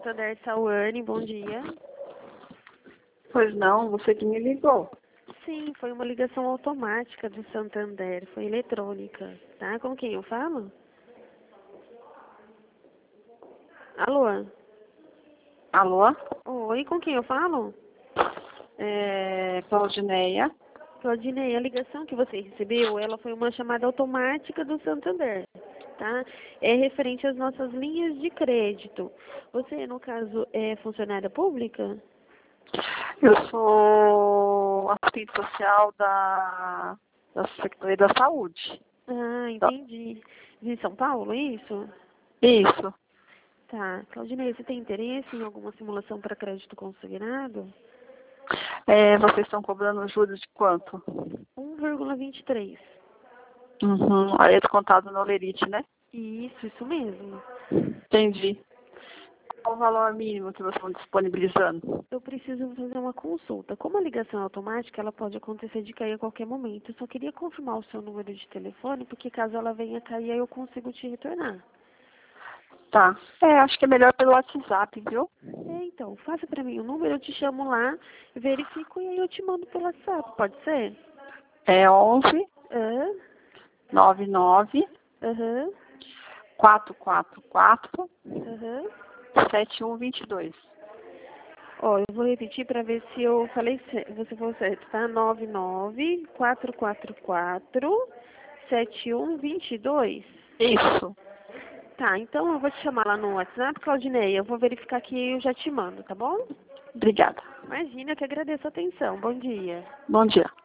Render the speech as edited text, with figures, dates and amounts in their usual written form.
Santander, Sauane, bom dia. Pois não, você que me ligou. Sim, foi uma ligação automática do Santander, foi eletrônica, tá? Com quem eu falo? Alô? Alô? Oi, com quem eu falo? Claudineia. Claudinei, a ligação que você recebeu, ela foi uma chamada automática do Santander, tá? É referente às nossas linhas de crédito. Você, no caso, é funcionária pública? Eu sou assistente social da Secretaria da Saúde. Ah, entendi. De São Paulo, é isso? Isso. Tá. Claudinei, você tem interesse em alguma simulação para crédito consignado? Vocês estão cobrando juros de quanto? 1,23. Uhum. Aí é descontado no Olerite, né? Isso mesmo. Entendi. Qual o valor mínimo que vocês estão disponibilizando? Eu preciso fazer uma consulta. Como a ligação é automática, ela pode acontecer de cair a qualquer momento. Eu só queria confirmar o seu número de telefone, porque caso ela venha cair, aí eu consigo te retornar. Tá. Acho que é melhor pelo WhatsApp, viu? Então, faça pra mim o número, eu te chamo lá, verifico e aí eu te mando pelo WhatsApp, pode ser? 11 Hã? 99 Aham. 444 Aham. 7122. Ó, eu vou repetir para ver se eu falei você falou certo, tá? 994447122. Isso. Tá, então eu vou te chamar lá no WhatsApp, Claudinei. Eu vou verificar aqui e eu já te mando, tá bom? Obrigada. Imagina, eu que agradeço a atenção. Bom dia. Bom dia.